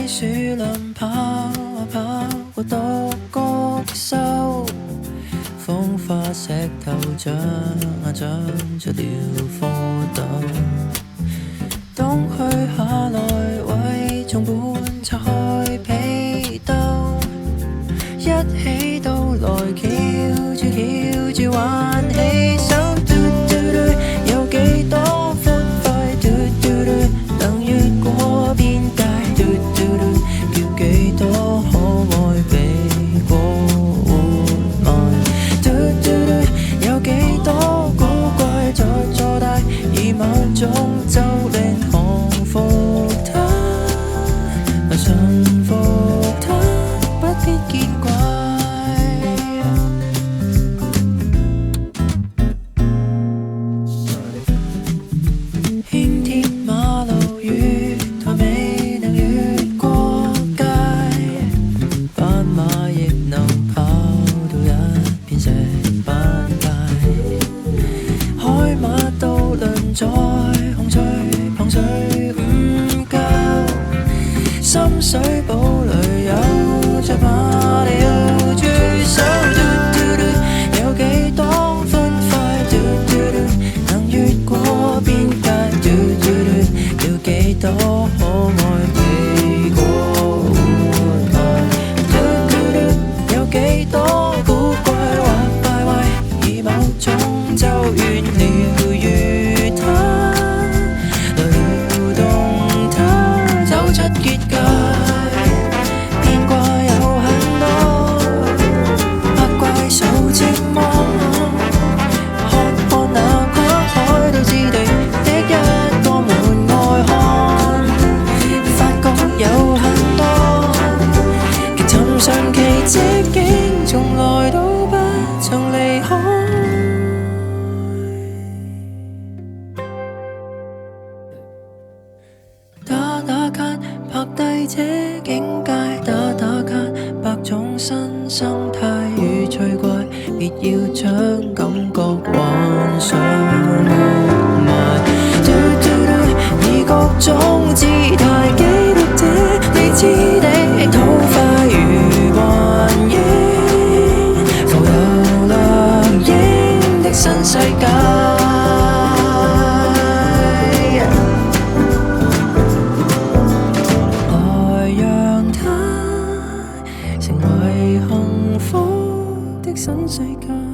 樹林跑啊跑過獨角獸，風花石頭長啊長出了蝌蚪，冬去夏來為松本拆開被兜，一起都來翹住挽起手，嘟嘟嘟有幾多歡快，嘟嘟嘟能越過邊界，嘟嘟嘟叫幾多可愛比過活埋，嘟嘟嘟有幾多古怪在坐大，而某種就令降服它，馴服它，不必見怪。輕鐵馬路月台未能越過界，斑馬亦能跑到一片石板街，海馬渡輪在紅隧旁水午覺，深水埗裏有着馬里奧駐守，嘟嘟嘟有幾多歡快，嘟嘟嘟能越過邊界，嘟嘟嘟要幾多可愛比過活埋，嘟嘟嘟有幾多古怪或敗壞，而某種就願療癒它，撩動它走出結界。變卦有很多，百怪數寂寞，看那跨海到智地的一個門外漢，發覺有很多極尋常奇蹟，竟從來都不曾離開。打打卡拍低這境界，打打卡百種新生態與趣怪，別要將感覺幻想活埋，嘟嘟嘟以各種姿態記錄這未知的土塊如幻影，浮游亮影的新世界。成為幸福的新世界。